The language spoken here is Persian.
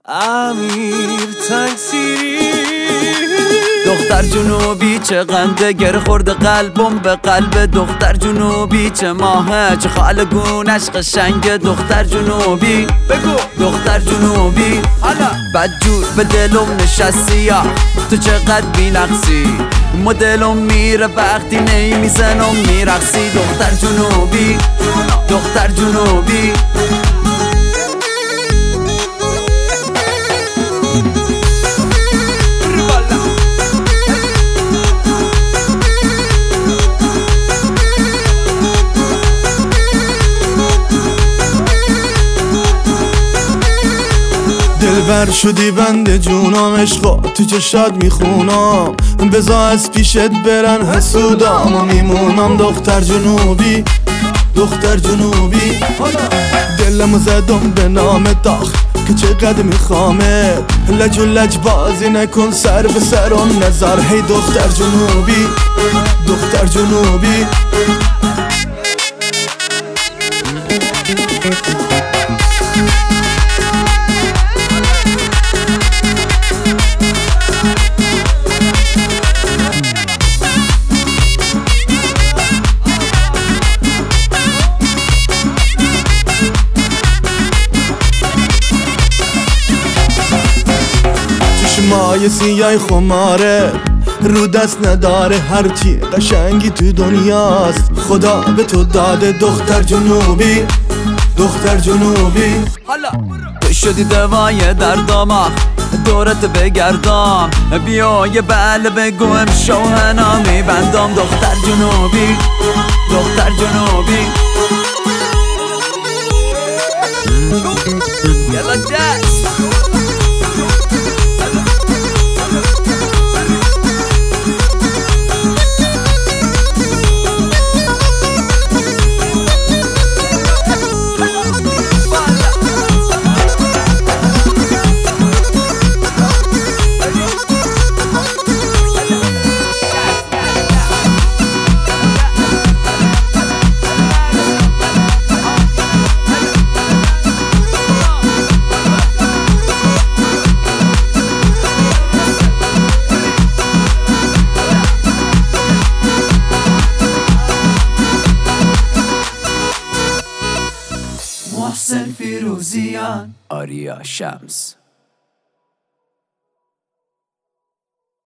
امیر تکثیری دختر جنوبی چه قنده گر خورده قلبم به قلب دختر جنوبی چه ماهه چه خالگونش قشنگه دختر جنوبی بگو دختر جنوبی بدجور به دلم نشستی یا تو چقدر بی‌نقصی مدلم میره وقتی نی میزنم میرقصی دختر جنوبی دختر جنوبی دلبر شدی بند جونام عشقا تو چشات میخونم بزا از پیشت برن حسودام و میمونم دختر جنوبی دختر جنوبی دلمو زدم به نام داغ که چقدر میخوامت لج و لج بازی نکن سر به سرم نظر هی دختر جنوبی دختر جنوبی چشمای سیای خماره رو دست نداره هرچی قشنگی تو دنیاست خدا به تو داده دختر جنوبی دختر جنوبی تو شدی دوای دردام دورت بگردم بیا یه بله بگو امشوهنا میبندم دختر جنوبی دختر جنوبی یلا جس محسن فیروزیان آریا شمس